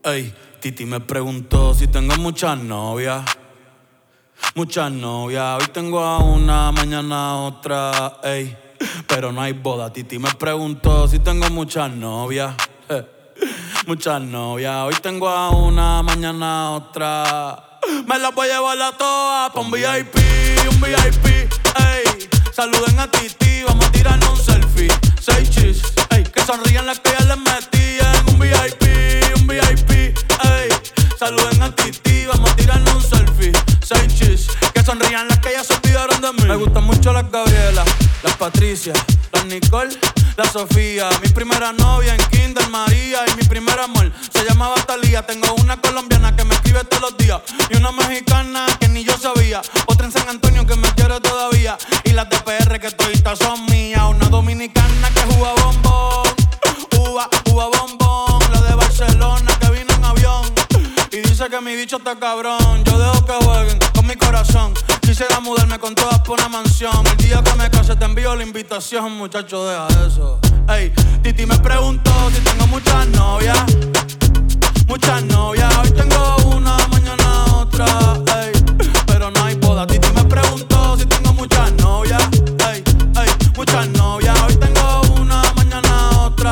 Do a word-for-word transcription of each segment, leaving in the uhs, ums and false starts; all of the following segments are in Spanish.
Ey, Titi me preguntó si tengo muchas novias. Muchas novias, hoy tengo a una, mañana a otra, ey. Pero no hay boda. Titi me preguntó si tengo muchas novias. Eh, muchas novias, hoy tengo a una, mañana a otra. Me las voy a llevar a todas pa' un V I P, un V I P, ey. Saluden a Titi, vamos a tirarnos un selfie. Seis chis, ey. Que sonrían las que ya les metí en un V I P, un V I P, ey. Saluden a Titi, vamos a tirarnos un selfie. Seis chis, que sonrían las que ya se olvidaron de mí. Me gustan mucho las Gabriela, las Patricia, las Nicole, la Sofía. Mi primera novia en Kinder María y mi primer amor se llamaba Talía. Tengo una colombiana que me escribe todos los días y una mexicana que ni yo sabía. Otra en San Antonio que me quiere todavía y las de P R que toditas son mías. Una dominicana que juega bombón, uva, uva bombón. La de Barcelona que vino en avión y dice que mi bicho está cabrón. Yo dejo que jueguen con mi corazón. Quisiera mudarme con todas por una mansión. El día que me case te envío la invitación, muchacho, deja eso. Ey, Titi me preguntó si tengo muchas novias. Muchas novias, hoy tengo una, mañana otra, ey. Pero no hay boda. Titi me preguntó si tengo muchas novias. Ey, ey, muchas novias, hoy tengo una, mañana otra.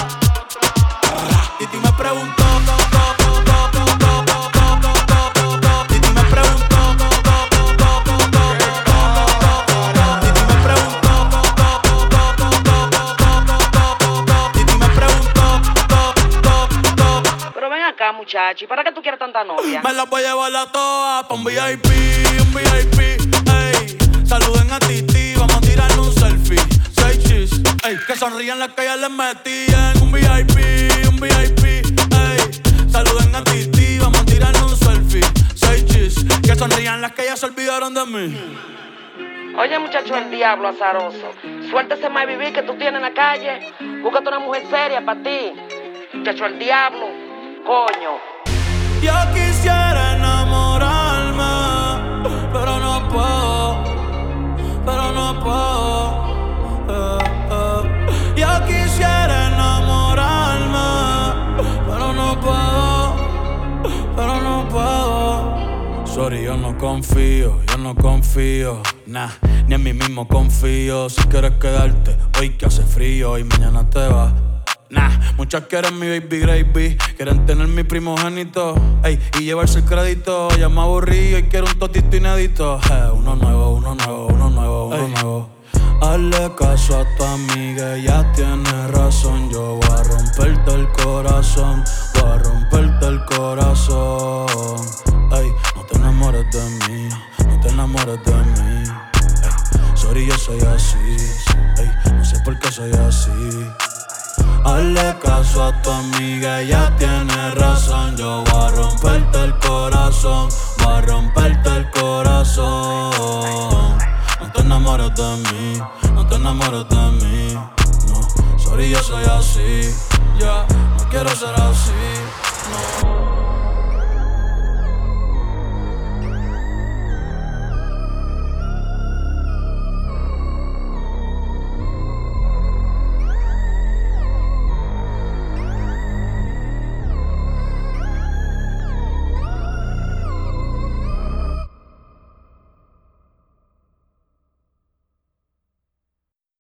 Titi me preguntó. Muchacho, ¿y para qué tú quieres tanta novia? Me las voy a llevar a todas pa' un V I P, un V I P, ey. Saluden a Titi, vamos a tirarnos un selfie. Seis chis, ey. Que sonrían las que ya les metí en un V I P, un V I P, ey. Saluden a Titi, vamos a tirarnos un selfie. Seis chis, que sonrían las que ya se olvidaron de mí. Oye, muchacho, el diablo azaroso. Suéltese más vivir que tú tienes en la calle. Búscate una mujer seria para ti. Muchacho, el diablo. Coño. Yo quisiera enamorarme, pero no puedo, pero no puedo. Eh, eh. Yo quisiera enamorarme, pero no puedo, pero no puedo. Sorry, yo no confío, yo no confío, nah, ni en mí mismo confío. Si quieres quedarte hoy que hace frío y mañana te vas. Nah, muchas quieren mi baby gravy, quieren tener mi primogénito, ey, y llevarse el crédito. Ya me aburrí y quiero un totito inédito. Eh, uno nuevo, uno nuevo, uno nuevo, uno ey. nuevo. Hazle caso a tu amiga, ella tiene razón. Yo voy a romperte el corazón, voy a romperte el corazón. Ey, no te enamores de mí, no te enamores de mí. Ey, sorry, yo soy así, ey, no sé por qué soy así. Hazle caso a tu amiga, ella tiene razón. Yo voy a romperte el corazón, voy a romperte el corazón. No te enamores de mí, no te enamores de mí. No, sorry, yo soy así, ya, yeah, no quiero ser así, no.